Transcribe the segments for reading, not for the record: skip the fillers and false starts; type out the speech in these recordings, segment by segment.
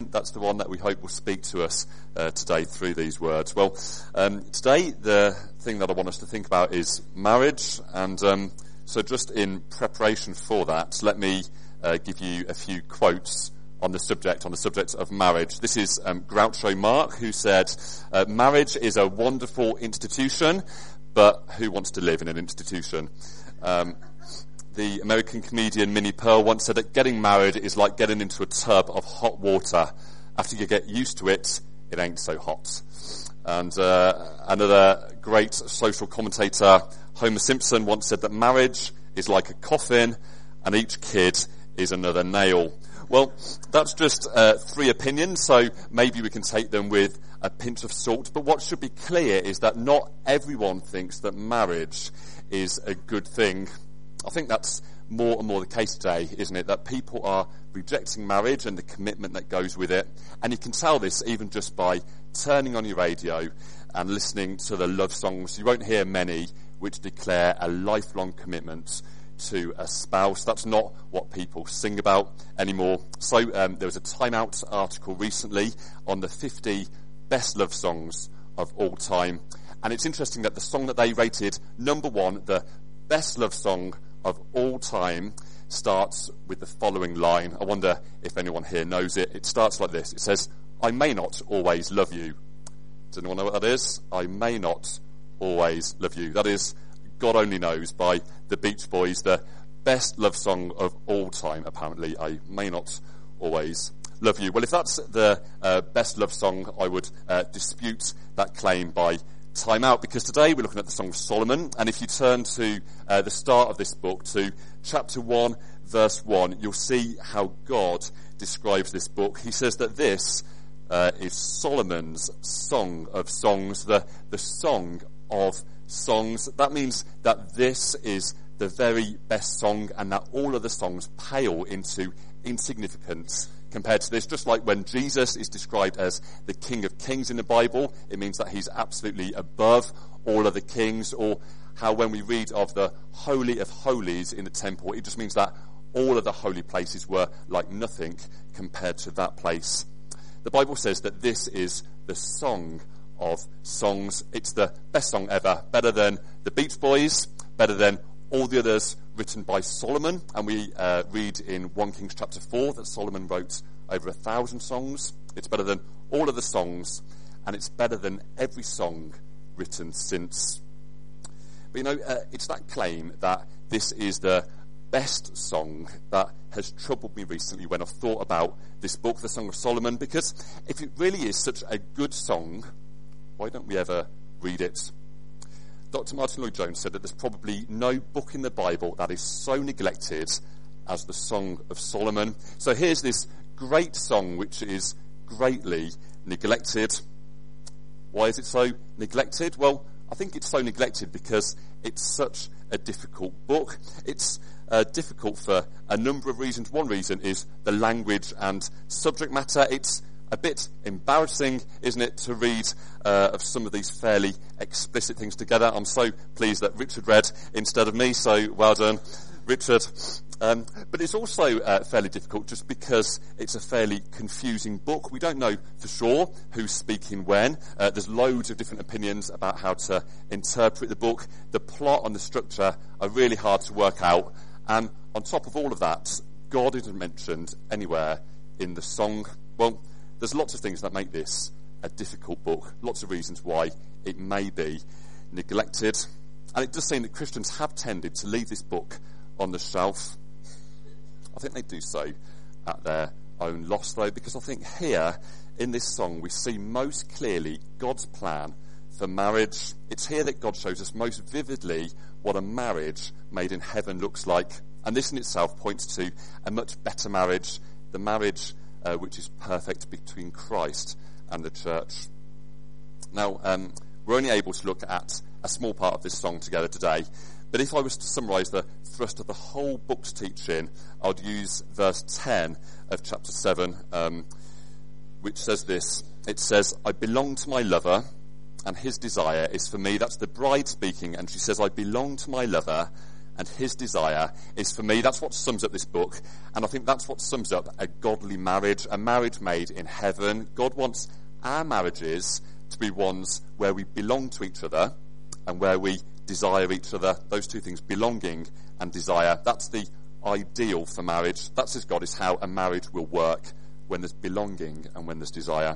That's the one that we hope will speak to us today through these words. Well, today the thing that I want us to think about is marriage, and so just in preparation for that, let me give you a few quotes on the subject of marriage. This is Groucho Marx, who said, marriage is a wonderful institution, but who wants to live in an institution? The American comedian Minnie Pearl once said that getting married is like getting into a tub of hot water. After you get used to it, it ain't so hot. And another great social commentator, Homer Simpson, once said that marriage is like a coffin and each kid is another nail. Well, that's just 3 opinions, so maybe we can take them with a pinch of salt. But what should be clear is that not everyone thinks that marriage is a good thing. I think that's more and more the case today, isn't it? That people are rejecting marriage and the commitment that goes with it. And you can tell this even just by turning on your radio and listening to the love songs. You won't hear many which declare a lifelong commitment to a spouse. That's not what people sing about anymore. So there was a Time Out article recently on the 50 best love songs of all time. And it's interesting that the song that they rated number 1, the best love song of all time, starts with the following line. I wonder if anyone here knows it. It starts like this. It says, I may not always love you. Does anyone know what that is? I may not always love you. That is God Only Knows by the Beach Boys, the best love song of all time, apparently. I may not always love you. Well, if that's the best love song, I would dispute that claim by Time Out, because today we're looking at the Song of Solomon, and if you turn to the start of this book, to chapter 1, verse 1, you'll see how God describes this book. He says that this is Solomon's Song of Songs, the Song of Songs. That means that this is the very best song, and that all of the songs pale into insignificance compared to this. Just like when Jesus is described as the King of Kings in the Bible, it means that he's absolutely above all other kings. Or how when we read of the Holy of Holies in the temple, it just means that all of the holy places were like nothing compared to that place. The Bible says that this is the Song of Songs. It's the best song ever, better than the Beach Boys, better than all the others written by Solomon. And we read in 1 Kings chapter 4 that Solomon wrote over 1,000 songs. It's better than all of the songs, and it's better than every song written since. But it's that claim that this is the best song that has troubled me recently when I've thought about this book, the Song of Solomon, because if it really is such a good song, why don't we ever read it? Dr. Martin Lloyd-Jones said that there's probably no book in the Bible that is so neglected as the Song of Solomon. So here's this great song which is greatly neglected. Why is it so neglected? Well, I think it's so neglected because it's such a difficult book. It's difficult for a number of reasons. One reason is the language and subject matter. It's a bit embarrassing, isn't it, to read of some of these fairly explicit things together. I'm so pleased that Richard read instead of me, so well done, Richard. But it's also fairly difficult just because it's a fairly confusing book. We don't know for sure who's speaking when. There's loads of different opinions about how to interpret the book. The plot and the structure are really hard to work out. And on top of all of that, God isn't mentioned anywhere in the song. Well, there's lots of things that make this a difficult book, lots of reasons why it may be neglected. And it does seem that Christians have tended to leave this book on the shelf. I think they do so at their own loss, though, because I think here in this song we see most clearly God's plan for marriage. It's here that God shows us most vividly what a marriage made in heaven looks like. And this in itself points to a much better marriage, the marriage which is perfect between Christ and the church. Now, we're only able to look at a small part of this song together today, but if I was to summarise the thrust of the whole book's teaching, I'd use verse 10 of chapter 7, which says this. It says, I belong to my lover, and his desire is for me. That's the bride speaking, and she says, I belong to my lover, and his desire is, for me, that's what sums up this book. And I think that's what sums up a godly marriage, a marriage made in heaven. God wants our marriages to be ones where we belong to each other and where we desire each other. Those two things, belonging and desire, that's the ideal for marriage. That's as God is how a marriage will work, when there's belonging and when there's desire.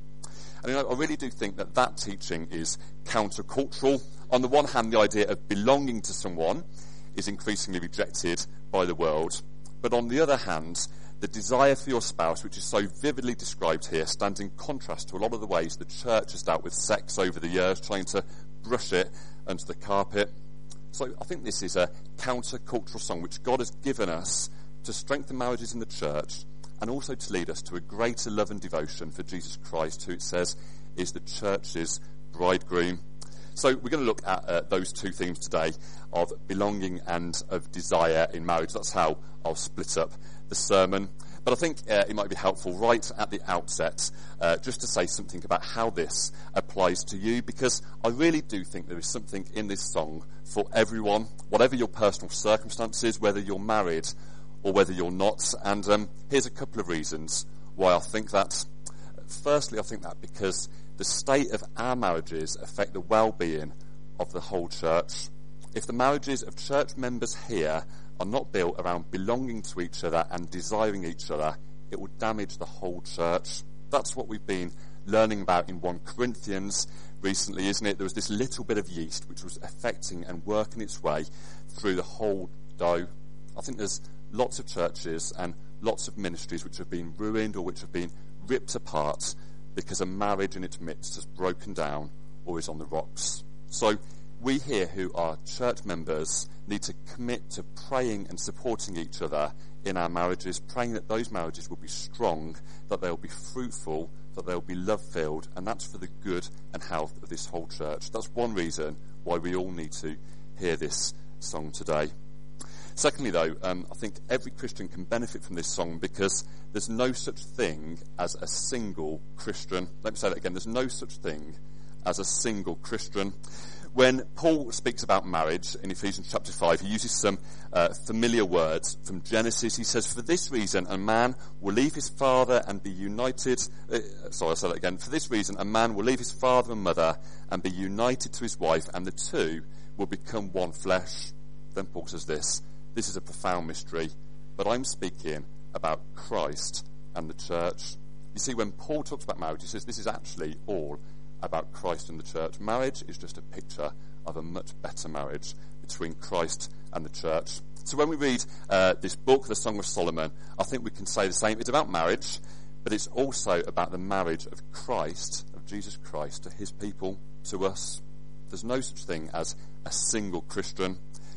And I really do think that teaching is countercultural. On the one hand, the idea of belonging to someone is increasingly rejected by the world. But on the other hand, the desire for your spouse, which is so vividly described here, stands in contrast to a lot of the ways the church has dealt with sex over the years, trying to brush it under the carpet. So I think this is a counter-cultural song which God has given us to strengthen marriages in the church and also to lead us to a greater love and devotion for Jesus Christ, who it says is the church's bridegroom. So we're going to look at those two themes today, of belonging and of desire in marriage. That's how I'll split up the sermon. But I think it might be helpful right at the outset just to say something about how this applies to you, because I really do think there is something in this song for everyone, whatever your personal circumstances, whether you're married or whether you're not. And here's a couple of reasons why I think that. Firstly, I think that because the state of our marriages affect the well-being of the whole church. If the marriages of church members here are not built around belonging to each other and desiring each other, it will damage the whole church. That's what we've been learning about in 1 Corinthians recently, isn't it? There was this little bit of yeast which was affecting and working its way through the whole dough. I think there's lots of churches and lots of ministries which have been ruined or which have been ripped apart because a marriage in its midst has broken down or is on the rocks. So we here who are church members need to commit to praying and supporting each other in our marriages, praying that those marriages will be strong, that they'll be fruitful, that they'll be love-filled, and that's for the good and health of this whole church. That's one reason why we all need to hear this song today. Secondly, though, I think every Christian can benefit from this song because there's no such thing as a single Christian. Let me say that again. There's no such thing as a single Christian. When Paul speaks about marriage in Ephesians chapter 5, he uses some familiar words from Genesis. He says, for this reason, a man will leave his father and be united... I'll say that again. For this reason, a man will leave his father and mother and be united to his wife, and the two will become one flesh. Then Paul says this is a profound mystery, but I'm speaking about Christ and the church. You see, when Paul talks about marriage, he says this is actually all about Christ and the church. Marriage is just a picture of a much better marriage between Christ and the church. So when we read this book, the Song of Solomon, I think we can say the same. It's about marriage, but it's also about the marriage of Christ, of Jesus Christ, to his people, to us. There's no such thing as a single Christian.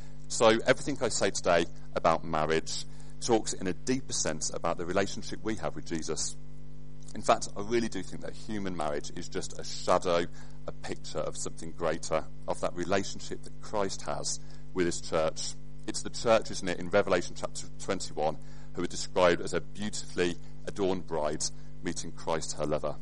So everything I say today about marriage talks in a deeper sense about the relationship we have with Jesus. In fact, I really do think that human marriage is just a shadow, a picture of something greater, of that relationship that Christ has with his church. It's the church, isn't it, in Revelation chapter 21, who are described as a beautifully adorned bride meeting Christ, her lover.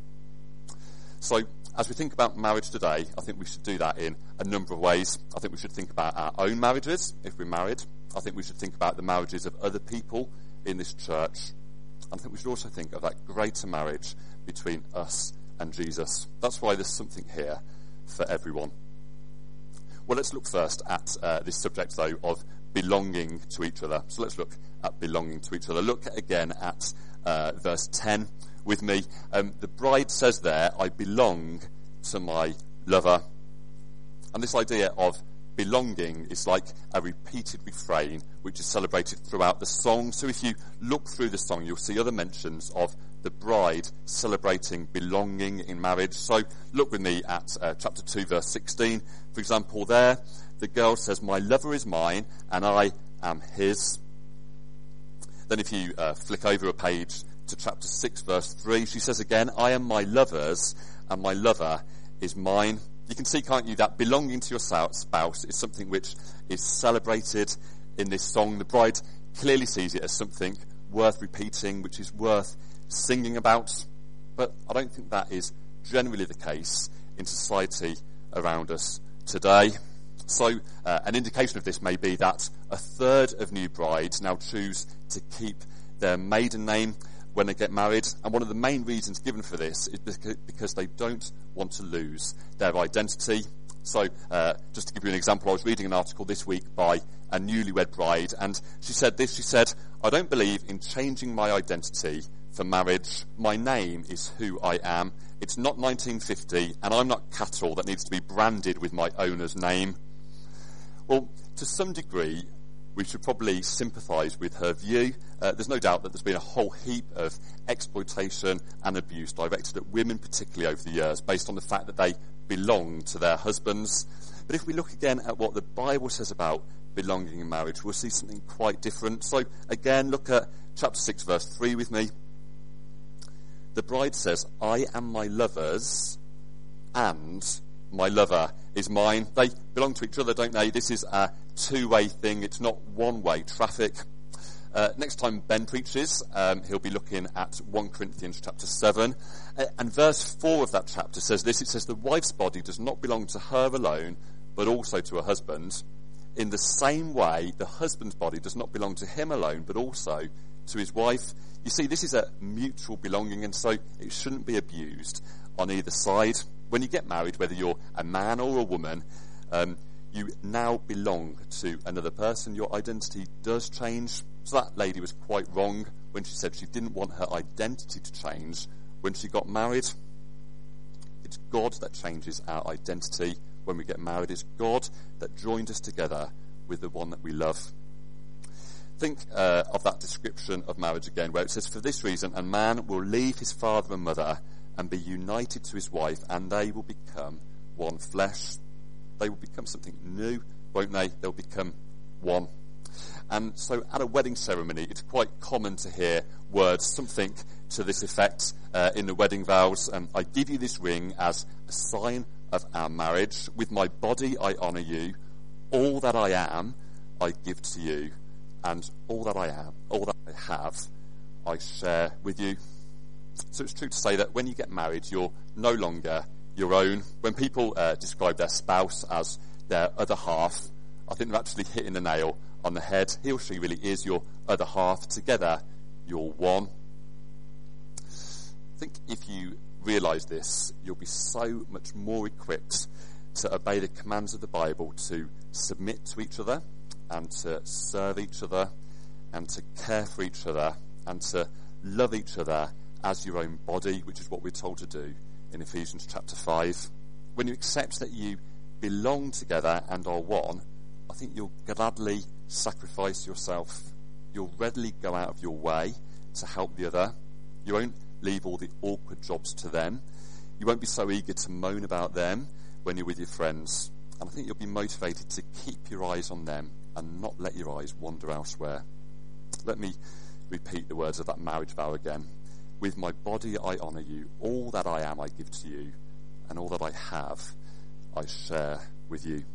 So, as we think about marriage today, I think we should do that in a number of ways. I think we should think about our own marriages, if we're married. I think we should think about the marriages of other people in this church. I think we should also think of that greater marriage between us and Jesus. That's why there's something here for everyone. Well, let's look first at this subject, though, of belonging to each other. So let's look at belonging to each other. Look again at verse 10 with me. The bride says there, I belong to my lover. And this idea of belonging is like a repeated refrain which is celebrated throughout the song. So if you look through the song, you'll see other mentions of the bride celebrating belonging in marriage. So look with me at chapter 2, verse 16. For example, there, the girl says, my lover is mine and I am his. Then if you flick over a page to chapter 6, verse 3, she says again, I am my lover's and my lover is mine. You can see, can't you, that belonging to your spouse is something which is celebrated in this song. The bride clearly sees it as something worth repeating, which is worth singing about. But I don't think that is generally the case in society around us today. So an indication of this may be that a third of new brides now choose to keep their maiden name when they get married. And one of the main reasons given for this is because they don't want to lose their identity. So just to give you an example, I was reading an article this week by a newlywed bride, and she said this. She said, "I don't believe in changing my identity for marriage. My name is who I am. It's not 1950, and I'm not cattle that needs to be branded with my owner's name." Well, to some degree, we should probably sympathise with her view. There's no doubt that there's been a whole heap of exploitation and abuse directed at women, particularly over the years, based on the fact that they belong to their husbands. But if we look again at what the Bible says about belonging in marriage, we'll see something quite different. So again, look at chapter 6, verse 3 with me. The bride says, "I am my lover's, and my lover is mine." They belong to each other, don't they? This is a two-way thing. It's not one-way traffic. Next time Ben preaches, he'll be looking at 1 Corinthians chapter 7. And verse 4 of that chapter says this. It says, "The wife's body does not belong to her alone, but also to her husband. In the same way, the husband's body does not belong to him alone, but also to his wife." You see, this is a mutual belonging, and so it shouldn't be abused on either side. When you get married, whether you're a man or a woman, you now belong to another person. Your identity does change. So that lady was quite wrong when she said she didn't want her identity to change when she got married. It's God that changes our identity when we get married. It's God that joined us together with the one that we love. Think of that description of marriage again, where it says, "For this reason, a man will leave his father and mother and be united to his wife, and they will become one flesh." They will become something new, won't they? They'll become one. And so at a wedding ceremony, it's quite common to hear words, something to this effect in the wedding vows. "I give you this ring as a sign of our marriage. With my body I honour you. All that I am, I give to you. And all that I am, all that I have, I share with you." So it's true to say that when you get married, you're no longer your own. When people describe their spouse as their other half, I think they're actually hitting the nail on the head. He or she really is your other half. Together, you're one. I think if you realise this, you'll be so much more equipped to obey the commands of the Bible, to submit to each other, and to serve each other, and to care for each other, and to love each other as your own body, which is what we're told to do in Ephesians chapter 5. When you accept that you belong together and are one, I think you'll gladly sacrifice yourself. You'll readily go out of your way to help the other. You won't leave all the awkward jobs to them. You won't be so eager to moan about them when you're with your friends. And I think you'll be motivated to keep your eyes on them and not let your eyes wander elsewhere. Let me repeat the words of that marriage vow again. "With my body I honour you. All that I am I give to you. And all that I have I share with you."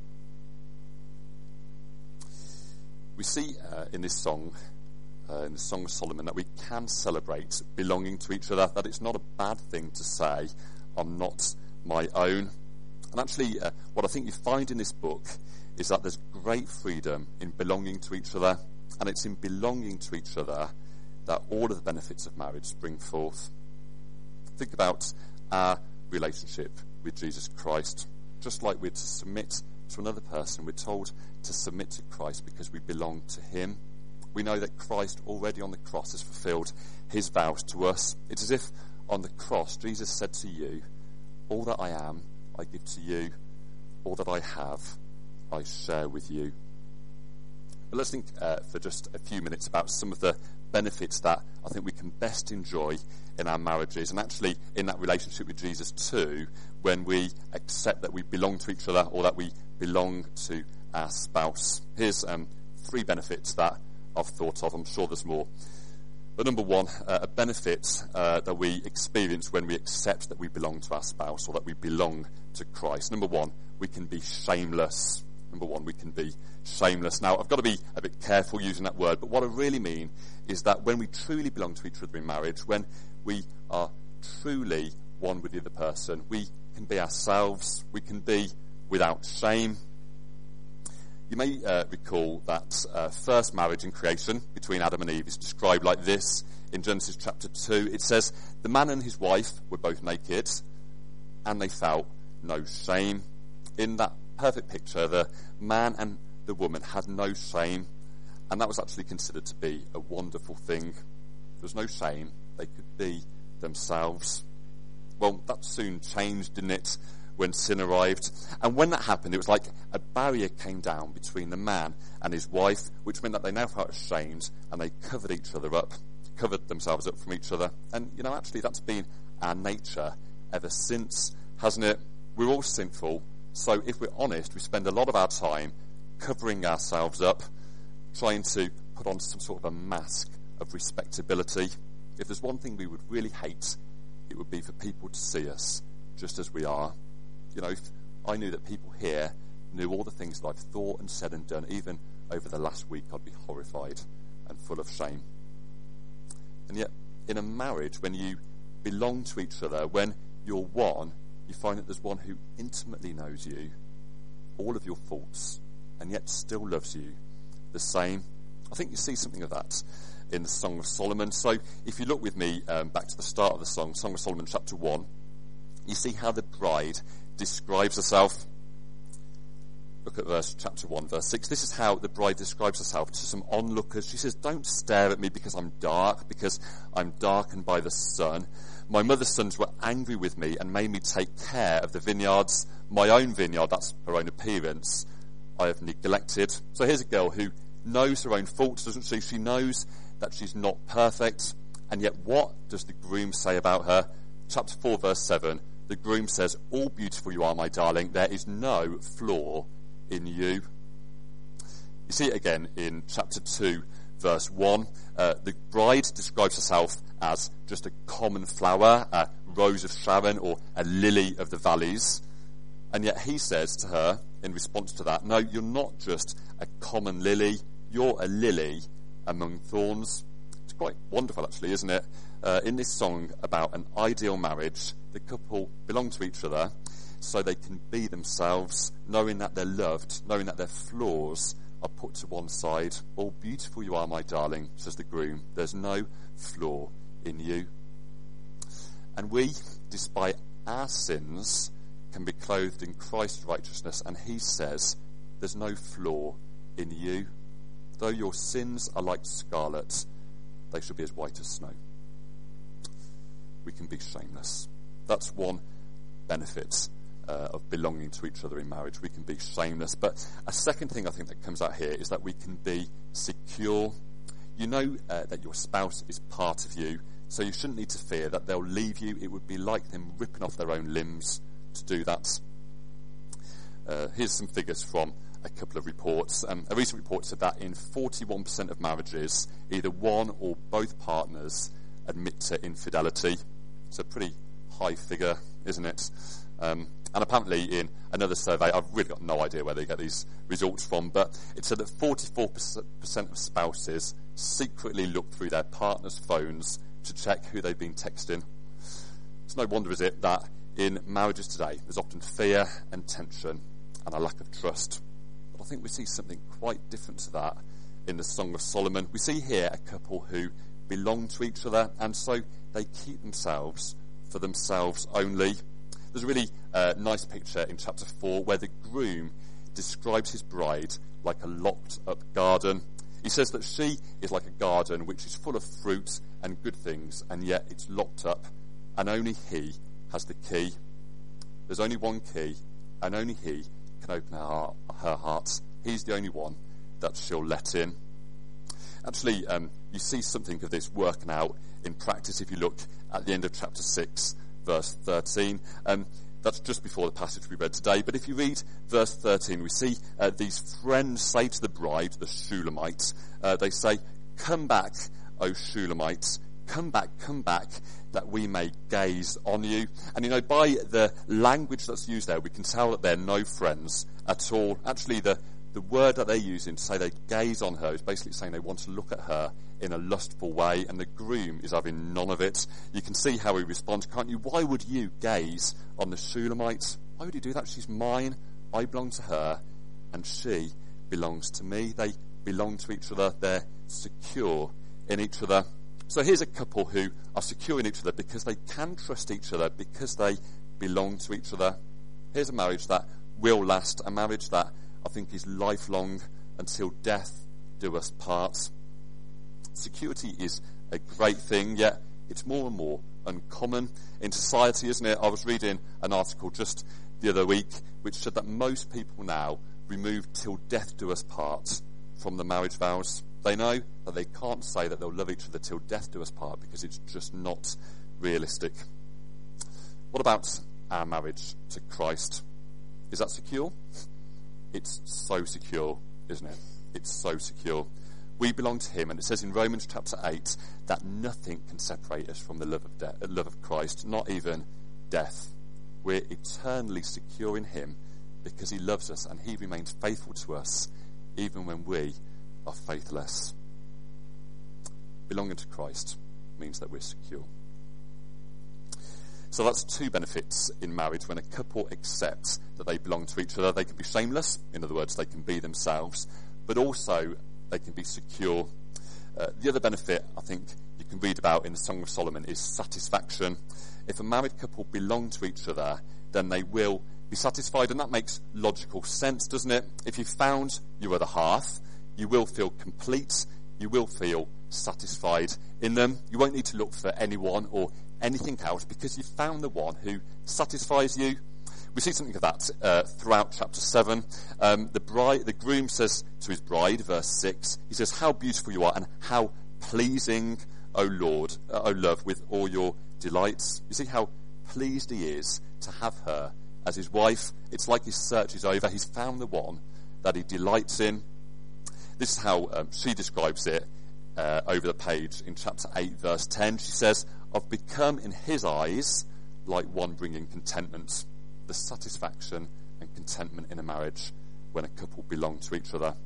We see in this song, in the Song of Solomon, that we can celebrate belonging to each other, that it's not a bad thing to say, "I'm not my own." And actually, what I think you find in this book is that there's great freedom in belonging to each other, and it's in belonging to each other that all of the benefits of marriage spring forth. Think about our relationship with Jesus Christ. Just like we're to submit to another person, we're told to submit to Christ because we belong to him. We know that Christ already on the cross has fulfilled his vows to us. It's as if on the cross Jesus said to you, "All that I am, I give to you. All that I have, I share with you." But let's think for just a few minutes about some of the benefits that I think we can best enjoy in our marriages, and actually in that relationship with Jesus too, when we accept that we belong to each other or that we belong to our spouse. Here's 3 benefits that I've thought of. I'm sure there's more. But number 1, a benefit that we experience when we accept that we belong to our spouse or that we belong to Christ. Number 1, we can be shameless. Number 1, we can be shameless. Now, I've got to be a bit careful using that word, but what I really mean is that when we truly belong to each other in marriage, when we are truly one with the other person, we can be ourselves, we can be without shame. You may recall that first marriage in creation between Adam and Eve is described like this in Genesis chapter 2. It says, the man and his wife were both naked, and they felt no shame. In that perfect picture, the man and the woman had no shame, and that was actually considered to be a wonderful thing. There was no shame. They could be themselves. Well, that soon changed, didn't it, when sin arrived? And when that happened, it was like a barrier came down between the man and his wife, which meant that they now felt ashamed, and they covered each other up, covered themselves up from each other. And, actually that's been our nature ever since, hasn't it? We're all sinful, so if we're honest, we spend a lot of our time covering ourselves up, trying to put on some sort of a mask of respectability. If there's one thing we would really hate, it would be for people to see us just as we are. If I knew that people here knew all the things that I've thought and said and done, even over the last week, I'd be horrified and full of shame. And yet, in a marriage, when you belong to each other, when you're one, you find that there's one who intimately knows you, all of your faults, and yet still loves you the same. I think you see something of that in the Song of Solomon. So if you look with me back to the start of the Song of Solomon chapter 1, you see how the bride describes herself. Look at chapter 1, verse 6. This is how the bride describes herself to some onlookers. She says, don't stare at me because I'm darkened by the sun. My mother's sons were angry with me and made me take care of the vineyards. My own vineyard, that's her own appearance, I have neglected. So here's a girl who knows her own faults, doesn't she? She knows that she's not perfect. And yet what does the groom say about her? Chapter 4, verse 7. The groom says, all beautiful you are, my darling. There is no flaw in you. You see it again in chapter 2, verse 1. The bride describes herself as just a common flower, a rose of Sharon, or a lily of the valleys. And yet he says to her, in response to that, no, you're not just a common lily, you're a lily among thorns. It's quite wonderful, actually, isn't it? In this song about an ideal marriage, the couple belong to each other so they can be themselves, knowing that they're loved, knowing that their flaws are put to one side. All beautiful you are, my darling, says the groom. There's no flaw in you. And we, despite our sins, can be clothed in Christ's righteousness, and he says, there's no flaw in you. Though your sins are like scarlet, they shall be as white as snow. We can be shameless. That's one benefit of belonging to each other in marriage. We can be shameless. But a second thing I think that comes out here is that we can be secure. You know that your spouse is part of you, so you shouldn't need to fear that they'll leave you. It would be like them ripping off their own limbs to do that. Here's some figures from a couple of reports. A recent report said that in 41% of marriages, either one or both partners admit to infidelity. It's a pretty high figure, isn't it? And apparently in another survey, I've really got no idea where they get these results from, but it said that 44% of spouses secretly look through their partner's phones to check who they've been texting. It's no wonder, is it, that in marriages today there's often fear and tension and a lack of trust. But I think we see something quite different to that in the Song of Solomon. We see here a couple who belong to each other, and so they keep themselves for themselves only. There's a really nice picture in chapter 4 where the groom describes his bride like a locked up garden. He says that she is like a garden which is full of fruit and good things, and yet it's locked up, and only he has the key. There's only one key, and only he can open her heart. He's the only one that she'll let in. Actually, you see something of this working out in practice if you look at the end of chapter 6, verse 13. That's just before the passage we read today. But if you read verse 13, we see these friends say to the bride, the Shulamite, they say, come back, O Shulamite, come back, that we may gaze on you. And you know, by the language that's used there, we can tell that they're no friends at all. Actually, the word that they're using to say they gaze on her is basically saying they want to look at her in a lustful way, and the groom is having none of it. You can see how he responds, can't you? Why would you gaze on the Shulamite? Why would you do that? She's mine, I belong to her, and she belongs to me. They belong to each other. They're secure in each other. So here's a couple who are secure in each other because they can trust each other, because they belong to each other. Here's a marriage that will last, a marriage that I think is lifelong, until death do us part. Security is a great thing, yet it's more and more uncommon in society, isn't it? I was reading an article just the other week which said that most people now remove "till death do us part" from the marriage vows. They know that they can't say that they'll love each other till death do us part because it's just not realistic. What about our marriage to Christ? Is that secure? It's so secure, isn't it? It's so secure. We belong to him, and it says in Romans chapter 8 that nothing can separate us from the love of Christ, not even death. We're eternally secure in him because he loves us and he remains faithful to us even when we are faithless. Belonging to Christ means that we're secure. So that's two benefits in marriage when a couple accepts that they belong to each other. They can be shameless, in other words, they can be themselves, but also they can be secure. The other benefit I think you can read about in the Song of Solomon is satisfaction. If a married couple belong to each other, then they will be satisfied, and that makes logical sense, doesn't it? If you found your other half, you will feel complete, you will feel satisfied in them. You won't need to look for anyone or anything else because you've found the one who satisfies you. We see something of that throughout chapter 7. The groom says to his bride, verse 6, he says, "How beautiful you are, and how pleasing, O Lord, O love, with all your delights." You see how pleased he is to have her as his wife. It's like his search is over. He's found the one that he delights in. This is how she describes it over the page in chapter 8, verse 10. She says, "I've become in his eyes like one bringing contentment." The satisfaction and contentment in a marriage when a couple belong to each other.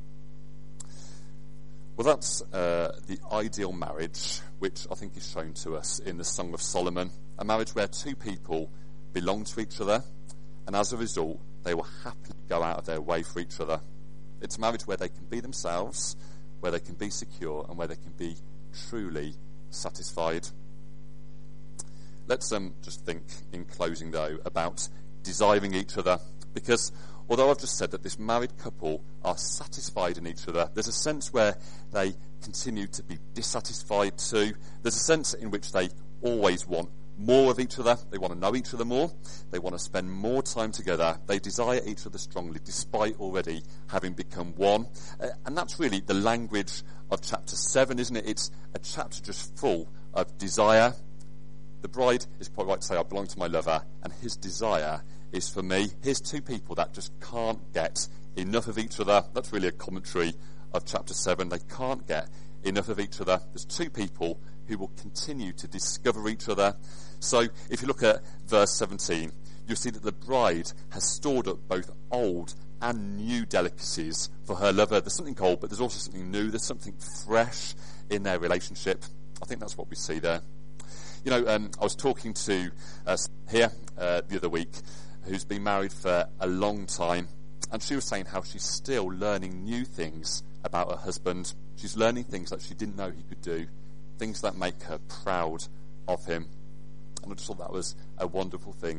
Well, that's the ideal marriage, which I think is shown to us in the Song of Solomon. A marriage where two people belong to each other, and as a result, they will happily go out of their way for each other. It's a marriage where they can be themselves, where they can be secure, and where they can be truly satisfied. Let's just think in closing, though, about desiring each other, because although I've just said that this married couple are satisfied in each other, there's a sense where they continue to be dissatisfied too. There's a sense in which they always want more of each other. They want to know each other more. They want to spend more time together. They desire each other strongly, despite already having become one. And that's really the language of chapter 7, isn't it? It's a chapter just full of desire. The bride is quite right to say, "I belong to my lover, and his desire is for me." Here's two people that just can't get enough of each other. That's really a commentary of chapter 7. They can't get enough of each other. There's two people who will continue to discover each other. So if you look at verse 17, you'll see that the bride has stored up both old and new delicacies for her lover. There's something old, but there's also something new. There's something fresh in their relationship. I think that's what we see there. You know, I was talking to here the other week who's been married for a long time, and she was saying how she's still learning new things about her husband. She's learning things that she didn't know he could do, things that make her proud of him. And I just thought that was a wonderful thing.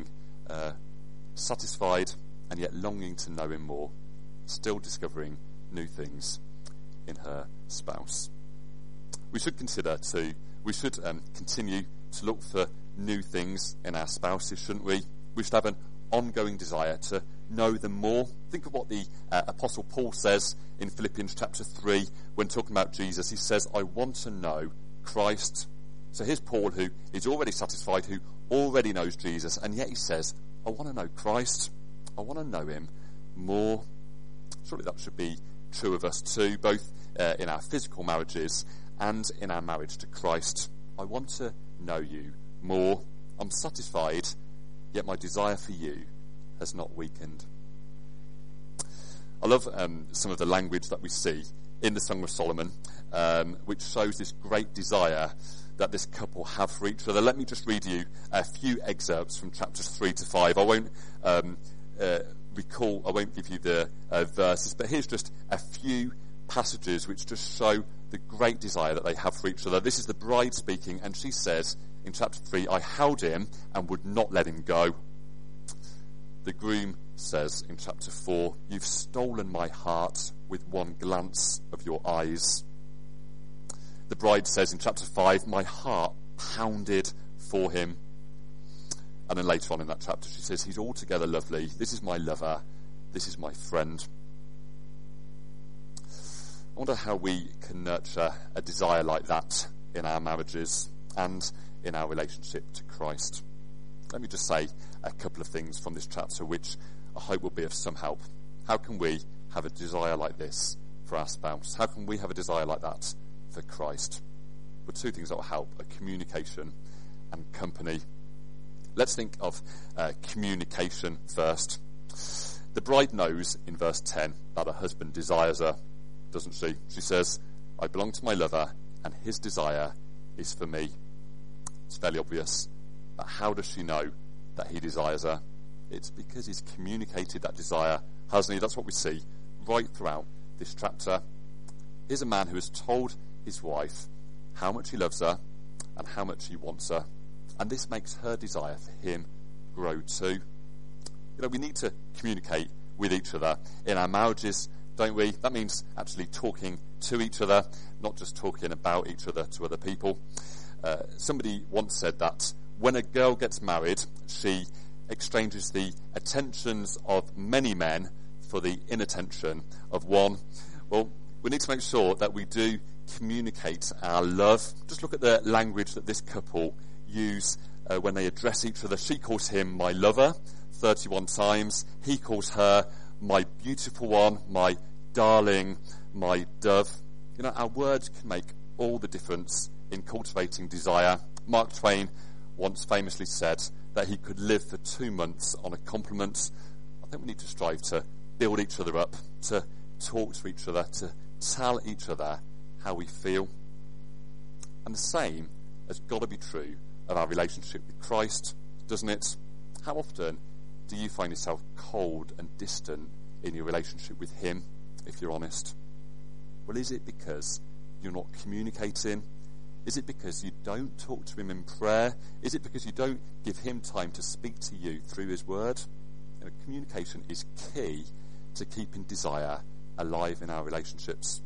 Satisfied and yet longing to know him more, still discovering new things in her spouse. We should consider too, we should continue to look for new things in our spouses, shouldn't we? We should have an ongoing desire to know them more. Think of what the Apostle Paul says in Philippians chapter 3 when talking about Jesus. He says, "I want to know Christ." So here's Paul, who is already satisfied, who already knows Jesus, and yet he says, "I want to know Christ. I want to know him more." Surely that should be true of us too, both in our physical marriages and in our marriage to Christ. I want to know you more. I'm satisfied, yet my desire for you has not weakened. I love some of the language that we see in the Song of Solomon, which shows this great desire that this couple have for each other. Let me just read you a few excerpts from chapters 3 to 5. I won't recall, I won't give you the verses, but here's just a few passages which just show the great desire that they have for each other. This is the bride speaking, and she says in chapter 3, I held him and would not let him go. The groom says in chapter 4, you've stolen my heart with one glance of your eyes. The bride says in chapter 5, my heart pounded for him. And then later on in that chapter she says, he's altogether lovely. This is my lover. This is my friend. I wonder how we can nurture a desire like that in our marriages and in our relationship to Christ. Let me just say a couple of things from this chapter which I hope will be of some help. How can we have a desire like this for our spouse? How can we have a desire like that for Christ? Well, two things that will help are communication and company. Let's think of communication first. The bride knows in verse 10 that her husband desires her, doesn't she? She says, I belong to my lover and his desire is for me. It's fairly obvious. But how does she know that he desires her? It's because he's communicated that desire, hasn't he? That's what we see right throughout this chapter. Here's a man who has told his wife how much he loves her and how much he wants her. And this makes her desire for him grow too. You know, we need to communicate with each other in our marriages, don't we? That means actually talking to each other, not just talking about each other to other people. Somebody once said that when a girl gets married, she exchanges the attentions of many men for the inattention of one. Well, we need to make sure that we do communicate our love. Just look at the language that this couple use when they address each other. She calls him my lover 31 times. He calls her my beautiful one, my darling, my dove. You know, our words can make all the difference in cultivating desire. Mark Twain once famously said that he could live for 2 months on a compliment. I think we need to strive to build each other up, to talk to each other, to tell each other how we feel. And the same has got to be true of our relationship with Christ, doesn't it? How often do you find yourself cold and distant in your relationship with him, if you're honest? Well, is it because you're not communicating? Is it because you don't talk to him in prayer? Is it because you don't give him time to speak to you through his word? You know, communication is key to keeping desire alive in our relationships.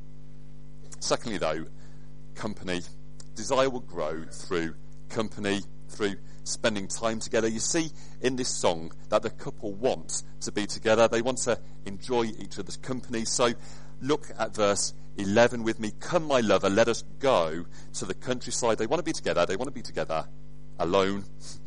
Secondly, though, company. Desire will grow through company, through spending time together. You see in this song that the couple want to be together. They want to enjoy each other's company. So look at verse 11 with me. Come, my lover, let us go to the countryside. They want to be together. They want to be together alone.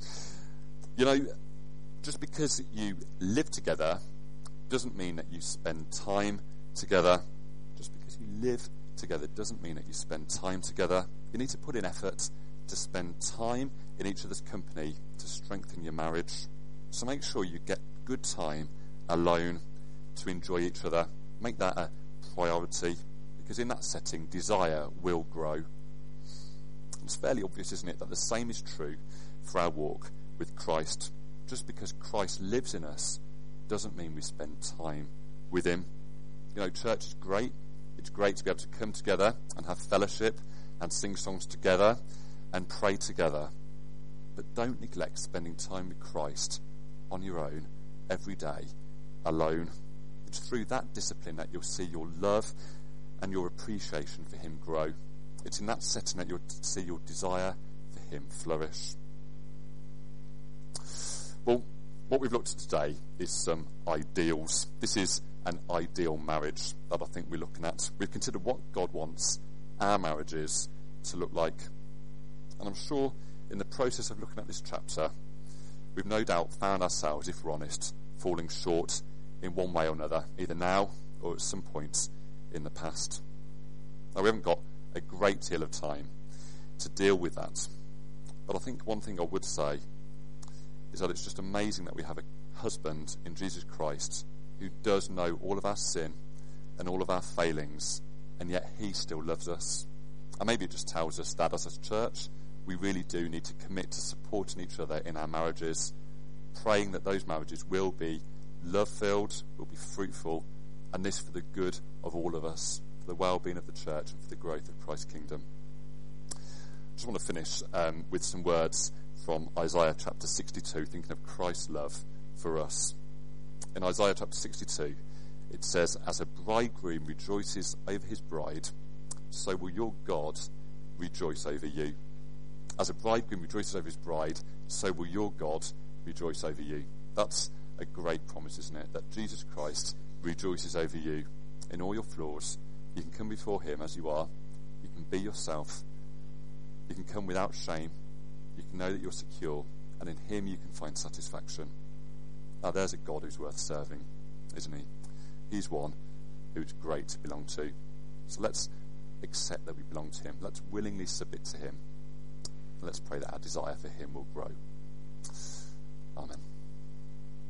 You know, just because you live together doesn't mean that you spend time together. Just because you live together doesn't mean that you spend time together. You need to put in effort to spend time in each other's company to strengthen your marriage. So make sure you get good time alone to enjoy each other. Make that a priority, because in that setting, desire will grow. It's fairly obvious, isn't it, that the same is true for our walk with Christ. Just because Christ lives in us doesn't mean we spend time with him. You know, church is great. It's great to be able to come together and have fellowship and sing songs together and pray together. But don't neglect spending time with Christ on your own every day, alone. It's through that discipline that you'll see your love and your appreciation for him grow. It's in that setting that you'll see your desire for him flourish. Well, what we've looked at today is some ideals. This is an ideal marriage that I think we're looking at. We've considered what God wants our marriages to look like. And I'm sure in the process of looking at this chapter, we've no doubt found ourselves, if we're honest, falling short in one way or another, either now or at some point in the past. Now, we haven't got a great deal of time to deal with that. But I think one thing I would say is that it's just amazing that we have a husband in Jesus Christ who does know all of our sin and all of our failings, and yet he still loves us. And maybe it just tells us that as a church, we really do need to commit to supporting each other in our marriages, praying that those marriages will be love-filled, we'll be fruitful, and this for the good of all of us, for the well-being of the church and for the growth of Christ's kingdom. I just want to finish with some words from Isaiah chapter 62, thinking of Christ's love for us. In Isaiah chapter 62, it says, "As a bridegroom rejoices over his bride, so will your God rejoice over you. As a bridegroom rejoices over his bride, so will your God rejoice over you." That's a great promise, isn't it? That Jesus Christ rejoices over you in all your flaws. You can come before him as you are. You can be yourself. You can come without shame. You can know that you're secure, and in him you can find satisfaction. Now there's a God who's worth serving, isn't he? He's one who's great to belong to. So let's accept that we belong to him. Let's willingly submit to him. And let's pray that our desire for him will grow. Amen.